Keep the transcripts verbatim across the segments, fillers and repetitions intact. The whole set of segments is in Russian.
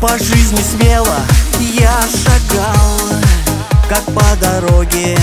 По жизни смело я шагал, как по дороге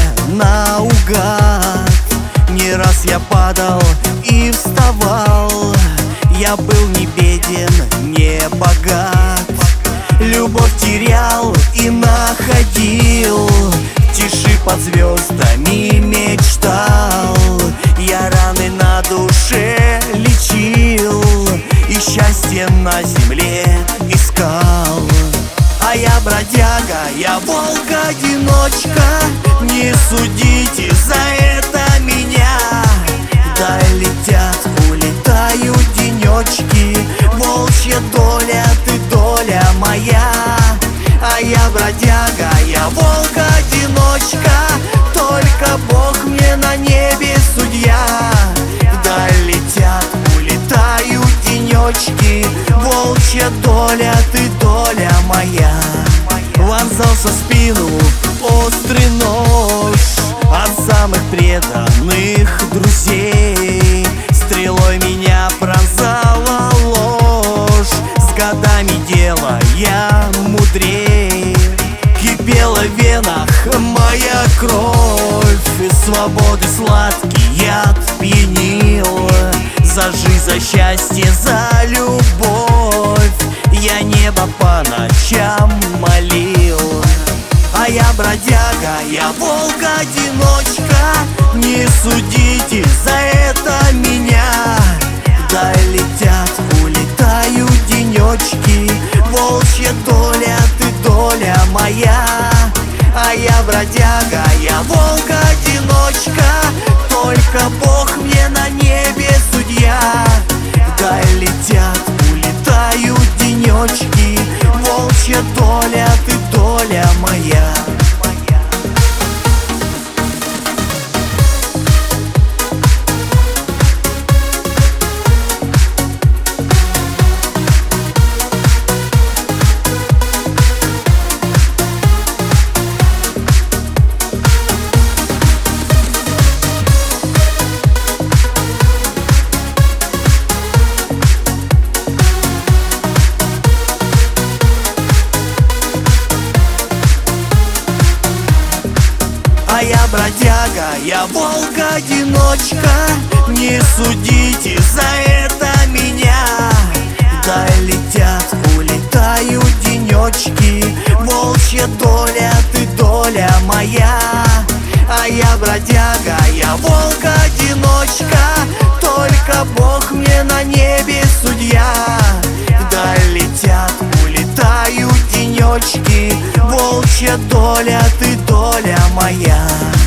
наугад. Не раз я падал и вставал, я был не беден, не богат. Любовь терял и находил, в тиши под звездами мечтал. Я раны на душе лечил и счастье на земле искал. А я бродяга, я волк-одиночка, не судите за это меня. Вдаль летят, улетают денечки, волчья доля, ты доля моя. А я бродяга, я волк-одиночка, только Бог мне на небе судья. Вдаль летят, улетают денечки, волчья доля, ты доля моя. Вонзался в спину острый нож от самых преданных друзей. Стрелой меня пронзала ложь, с годами дело я мудрей. Кипела в венах моя кровь, и свободы сладкий яд пьянил. За жизнь, за счастье, за любовь я небо по ночам молил. А я бродяга, я волк-одиночка, не судите за это меня. Вдаль летят, улетают денечки, волчья доля, ты доля моя. А я бродяга, я волк-одиночка, только Бог мне на небе судья. Вдаль летят, улетают денечки, волчья доля, ты доля моя. А я бродяга, я волк-одиночка, не судите за это меня. Вдаль летят, улетают денечки, волчья доля, ты доля моя. А я бродяга, я волк-одиночка, только Бог мне на небе судья. Вдаль летят, улетают денечки, волчья доля, ты доля моя.